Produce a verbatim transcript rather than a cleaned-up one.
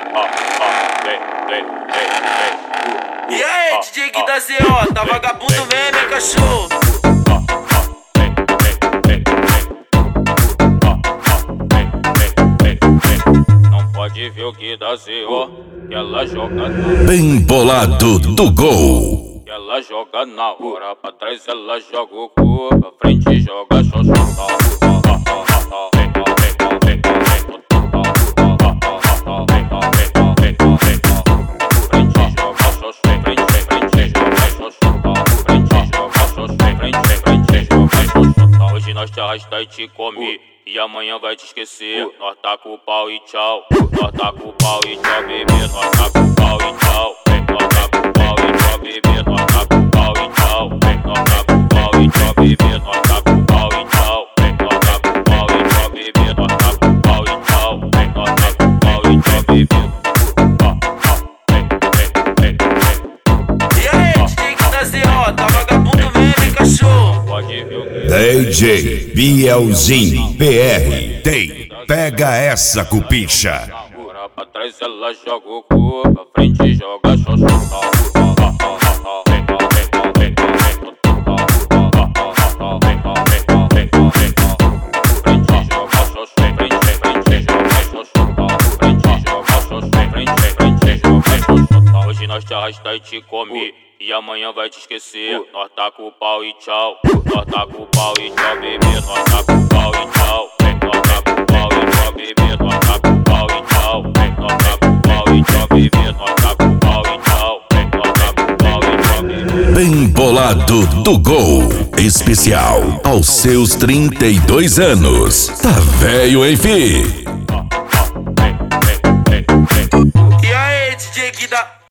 E aí, D J Gui da Z O, tá vagabundo mesmo, hein, cachorro? Não pode ver o Gui da Z O, que ela joga na... Bem bolado do gol. Que ela joga na hora, pra trás ela joga o cu, pra frente joga xoxota. Hoje nós te arrasta e te come, e amanhã vai te esquecer. Nós tá com o pau e tchau. Nós tá com o pau e tchau, bebê. Nós tá com o pau e tchau. Nós tá com o pau e tchau, bebê. Nós tá com o pau e tchau. Nós tá com o pau e tchau, bebê. Nós tá com o pau e tchau. Nós tá com o pau e tchau, bebê. Nós tá com o pau e tchau. Nós tá com o pau e tchau, bebê. E aí, D J Gui da Z O, tá vagabundo mesmo, hein, cachorro? Pode ver o que D J Bielzinho P R. Tem, pega essa cupicha. agora pra trás ela joga o cu, pra frente joga xoxota. Hoje nós te arrasta e te come, e amanhã vai te esquecer. Nós tá com o pau e tchau. Nós tá com o pau e tchau, bebê. Nós tá com o pau e tchau. Nós tá com o pau e tchau, bebê. Nós tá com o pau e tchau. Nós tá com o pau e tchau, bebê. Nós tá com o pau e tchau. Nós tá com o pau e tchau, bebê. Bem bolado do gol. Especial aos seus trinta e dois anos. Tá velho, hein, fi? E aí, D J Gui da...